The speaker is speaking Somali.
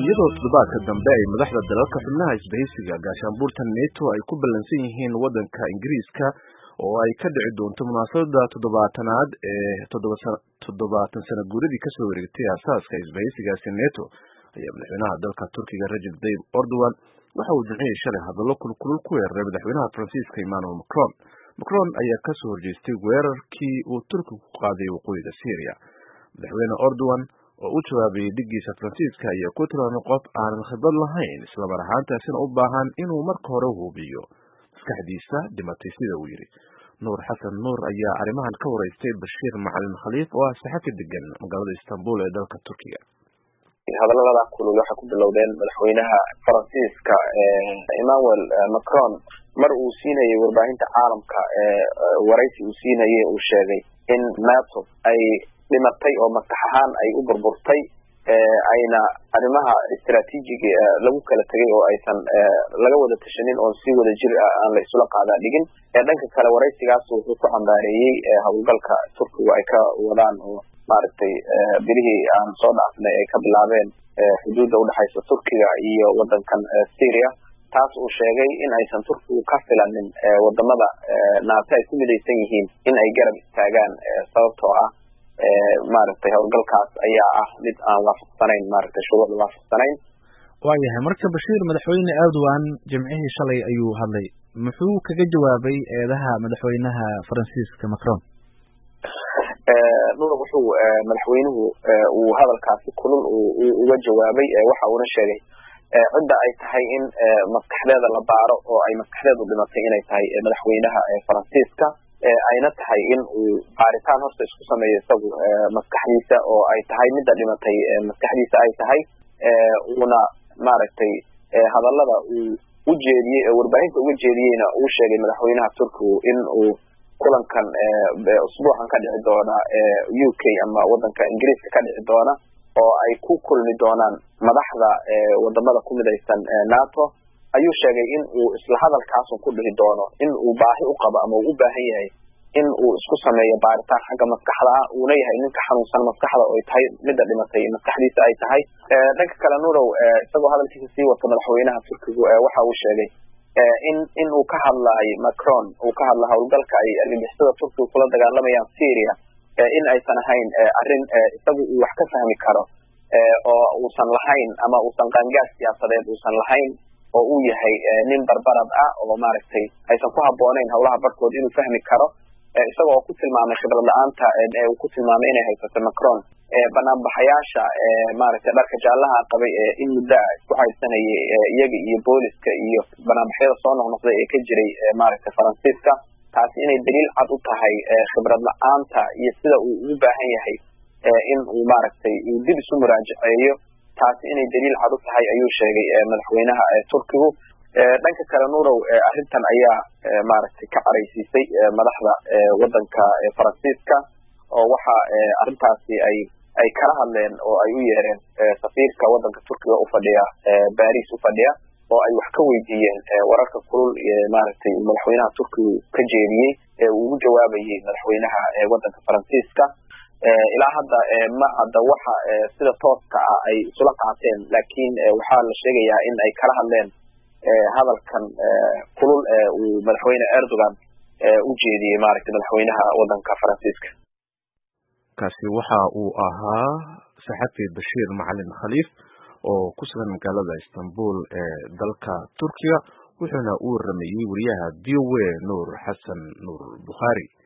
iyadoo toddobaadka dambe ay madaxda dalalka xubnaha isbahaysiga gaashaanbuurta NATO ay ku ballansan yihiin waddanka Ingiriiska oo ay ka dhici doonto munaasabadda toddobaatanaad ee toddobaatan sano guuradii kasoo wareegtay aasaaska isbahaysigaasi NATO ayaa madaxweynaha dalka Turkiga Recep Tayyip Erdogan waxa uu jimcihii shalay hadallo kulkulul ku weeraray madaxweynaha Faransiiska Emmanuel Macron ayaa ka soo horjeestay weerarkii uu Turkigu ku qaaday waqooyiga Syria. madaxweyne Erdogan oo u jawaabayay dhigiisa Faransiiska ayaa ku tilmaamay qof aanan khibrad lahayn isla mar ahaantaasina u baahan inuu marka hore hubiyo maskaxdiisa dhimatay sida uu yiri. Nuur Xasan Nuur ayaa arrimahan ka wareystay Bashiir Macalin Khaliif oo ah saxafi degan magaalada Istanbul ee dalka Turkiga. hadalada kulul waxa ku bilowdeen madaxweynaha Faransiiska Emmanuel Macron mar uu siinayay warbaahinta caalamka waraysi uu siinayay uu sheegay in NATO ay dhimatay oo maskax ahaan ay u burburtay ayna arrimaha istiraatiijiga lagu kala tagay oo aysan laga wada tashanin oo si wada jir aan la isula qaada dhigin dhanka kale waraysigaas wuxuu ku cambaareeyay hawlgalka Turkiga ay ka wadaan oo maartay bilihii aan soo dhaafnay ay ka bilaabeen xuduudda u dhaxaysa Turkiga iyo wadankan Syria taas uu sheegay in aysan Turkigu ka filanin wadamada NATO ay ku midaysan yihiin in ay garab istaagaan sababtoo ah maartay hawlgalkaas ayaa ah mid aan waafaqsanayn maartay shuruucda waafaqsanayn. waayahay marka Bashiir madaxweyne Erdogan jimcihii shalay ayuu hadlay muxuu kaga jawaabay eedaha madaxweynaha Faransiiska Macron? wuxuu madaxweynuhu uu hadalkaasi kulul uga jawaabay waxa uu sheegay cidda ay tahay in maskaxdeeda la baaro oo ay maskaxdeedu dhimatay inay tahay madaxweynaha Faransiiska ayna tahay in uu baaritaan horta isku sameeyo isagu maskaxdiisa oo ay tahay midda dhimatay maskaxdiisa ay tahay una maaragtay hadallada uu u jeediyay warbaahinta uga jeediyayna uu sheegay madaxweynaha Turkiga in uu kulankan usbuucan ka dhici doona UK ama wadanka Ingiriiska ka dhici doona oo ay ku kulmi doonaan madaxda wadamada ku midaysan NATO ayuu sheegay in uu isla hadalkaas ku dhihi doono in uu baahi u qabo ama uu u baahan yahay in uu isku sameeyo baaritaan xagga maskaxda ah uu yahay ninka xanuunsan maskaxda oo tahay midda dhimatay maskaxdiisa ay tahay dhanka kale Nuurow isagoo hadalkiisa sii wata madaxweynaha Turkiga waxa uu sheegay in uu ka hadlay Macron uu ka hadlay hawlgalka ay argagixisada Turkiga kula dagaalamayaan Syria in aysan ahayn arrin isagu uu wax ka fahmi karo oo uusan lahayn ama uusan qaangaas siyaasadeed uusan lahayn oo uu yahay nin barbarad ah oo maaragtay aysan ku habboonayn hawlaha barkood inuu fahmi karo isagoo ku tilmaamay khibrad la'aanta uu ku tilmaamay inay haysato Macron banaanbaxayaasha maaragtay dharka jaalaha qabay in muddo isku haysanayay iyaga iyo booliska iyo banaanbaxyada soo noqnoqday ee ka jiray maaragtay Faransiiska taasi inay daliil cad u tahay khibrad la'aanta iyo sida uu u baahan yahay in uu maaragtay uu dib isu muraajaceeyo taasi inay daliil cad u tahay ayuu sheegay madaxweynaha Turkiga. dhanka kale Nuurow arrintan ayaa maaragtay ka careysiisay madaxda wadanka Faransiiska oo waxa arrintaasi ay kala hadleen oo ay u yeereen safiirka wadanka Turkiga u fadhiya Paris u fadhiya oo ay wax ka weydiiyeen wararka kulul maaragtay madaxweynaha Turkiga ka jeediyay uu ugu jawaabayay madaxweynaha wadanka Faransiiska ilaa hadda ma hadda waxa sida tooska ah ay isula qaateen laakiin waxa la sheegayaa in ay kala hadleen hadalkan kulul uu madaxweyne Erdogan u jeediyay maaragtay madaxweynaha wadanka Faransiiska. kaasi waxa uu ahaa saxafi Bashiir Macalin Khaliif oo ku sugan magaalada Istanbul ee dalka Turkiga wuxuuna u waramayay wariyaha VOA Nuur Xasan Nuur Bukhari.